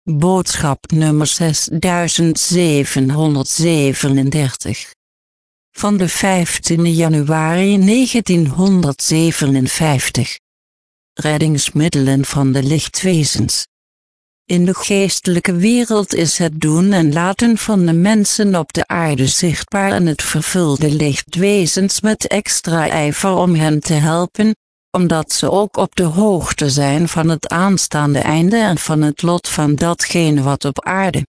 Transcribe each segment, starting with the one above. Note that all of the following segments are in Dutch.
Boodschap nummer 6737. Van de 15 januari 1957. Reddingsmiddelen van de lichtwezens. In de geestelijke wereld is het doen en laten van de mensen op de aarde zichtbaar en het vervult de lichtwezens met extra ijver om hen te helpen, omdat ze ook op de hoogte zijn van het aanstaande einde en van het lot van datgene wat op aarde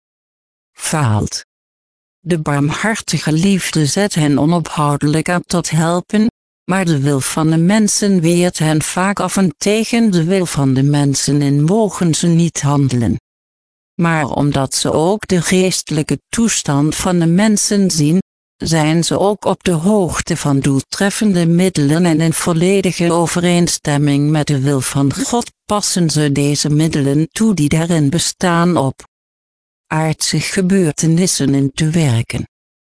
faalt. De barmhartige liefde zet hen onophoudelijk aan tot helpen, maar de wil van de mensen weert hen vaak af en tegen de wil van de mensen in mogen ze niet handelen. Maar omdat ze ook de geestelijke toestand van de mensen zien, zijn ze ook op de hoogte van doeltreffende middelen en in volledige overeenstemming met de wil van God passen ze deze middelen toe die daarin bestaan op aardse gebeurtenissen in te werken.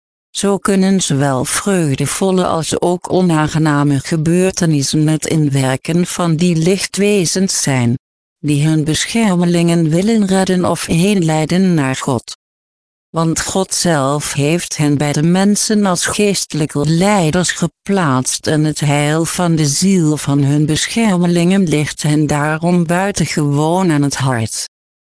Zo kunnen zowel vreugdevolle als ook onaangename gebeurtenissen het inwerken van die lichtwezens zijn, die hun beschermelingen willen redden of heen leiden naar God. Want God zelf heeft hen bij de mensen als geestelijke leiders geplaatst en het heil van de ziel van hun beschermelingen ligt hen daarom buitengewoon aan het hart.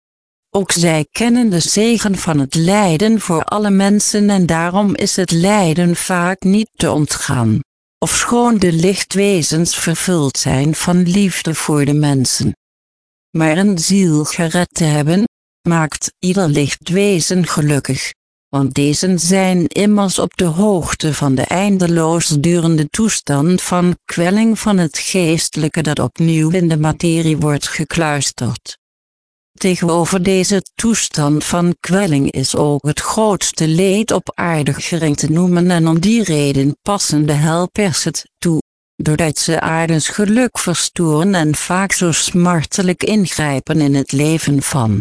Ook zij kennen de zegen van het lijden voor alle mensen en daarom is het lijden vaak niet te ontgaan, ofschoon de lichtwezens vervuld zijn van liefde voor de mensen. Maar een ziel gered te hebben, maakt ieder lichtwezen gelukkig, want deze zijn immers op de hoogte van de eindeloos durende toestand van kwelling van het geestelijke dat opnieuw in de materie wordt gekluisterd. Tegenover deze toestand van kwelling is ook het grootste leed op aarde gering te noemen en om die reden passen de helpers het toe, doordat ze aardens geluk verstoren en vaak zo smartelijk ingrijpen in het leven van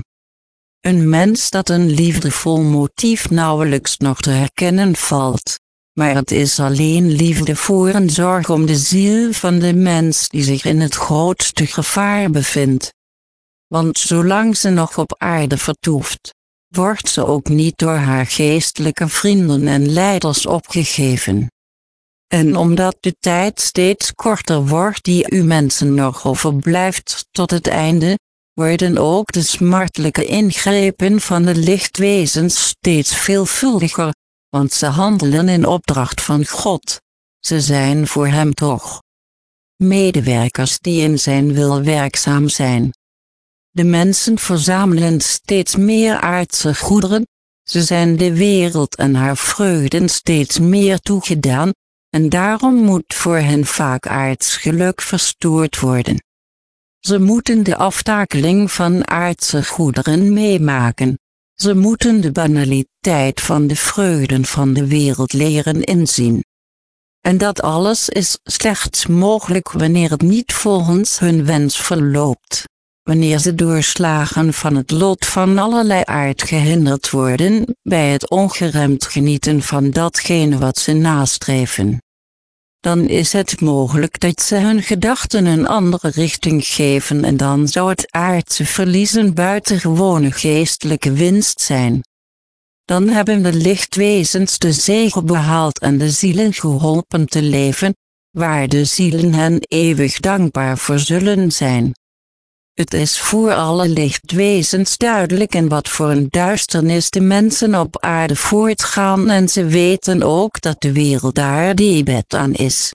een mens dat een liefdevol motief nauwelijks nog te herkennen valt, maar het is alleen liefde voor en zorg om de ziel van de mens die zich in het grootste gevaar bevindt. Want zolang ze nog op aarde vertoeft, wordt ze ook niet door haar geestelijke vrienden en leiders opgegeven. En omdat de tijd steeds korter wordt die u mensen nog overblijft tot het einde, worden ook de smartelijke ingrepen van de lichtwezens steeds veelvuldiger, want ze handelen in opdracht van God. Ze zijn voor hem toch medewerkers die in zijn wil werkzaam zijn. De mensen verzamelen steeds meer aardse goederen, ze zijn de wereld en haar vreugden steeds meer toegedaan, en daarom moet voor hen vaak aards geluk verstoord worden. Ze moeten de aftakeling van aardse goederen meemaken. Ze moeten de banaliteit van de vreugden van de wereld leren inzien. En dat alles is slechts mogelijk wanneer het niet volgens hun wens verloopt. Wanneer ze door slagen van het lot van allerlei aard gehinderd worden bij het ongeremd genieten van datgene wat ze nastreven. Dan is het mogelijk dat ze hun gedachten een andere richting geven en dan zou het aardse verliezen buitengewone geestelijke winst zijn. Dan hebben de lichtwezens de zege behaald en de zielen geholpen te leven, waar de zielen hen eeuwig dankbaar voor zullen zijn. Het is voor alle lichtwezens duidelijk in wat voor een duisternis de mensen op aarde voortgaan en ze weten ook dat de wereld daar debet aan is.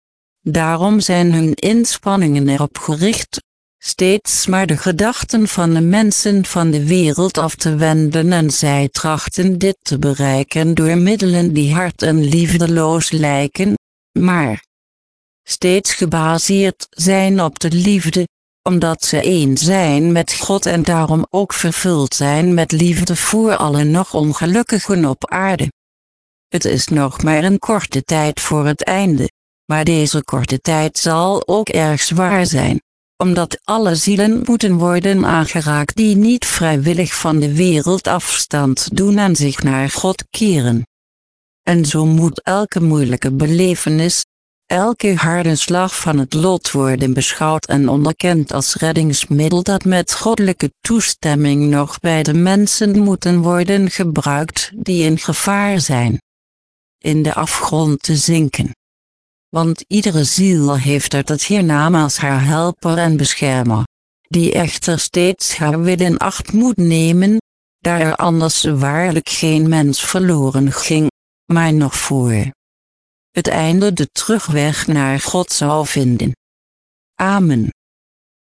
Daarom zijn hun inspanningen erop gericht, steeds maar de gedachten van de mensen van de wereld af te wenden en zij trachten dit te bereiken door middelen die hard en liefdeloos lijken, maar steeds gebaseerd zijn op de liefde, omdat ze één zijn met God en daarom ook vervuld zijn met liefde voor alle nog ongelukkigen op aarde. Het is nog maar een korte tijd voor het einde, maar deze korte tijd zal ook erg zwaar zijn, omdat alle zielen moeten worden aangeraakt die niet vrijwillig van de wereld afstand doen en zich naar God keren. En zo moet elke moeilijke belevenis, elke harde slag van het lot worden beschouwd en onderkend als reddingsmiddel dat met goddelijke toestemming nog bij de mensen moeten worden gebruikt die in gevaar zijn in de afgrond te zinken. Want iedere ziel heeft uit het hiernamaals haar helper en beschermer, die echter steeds haar wil in acht moet nemen, daar er anders waarlijk geen mens verloren ging, maar nog voor het einde de terugweg naar God zou vinden. Amen.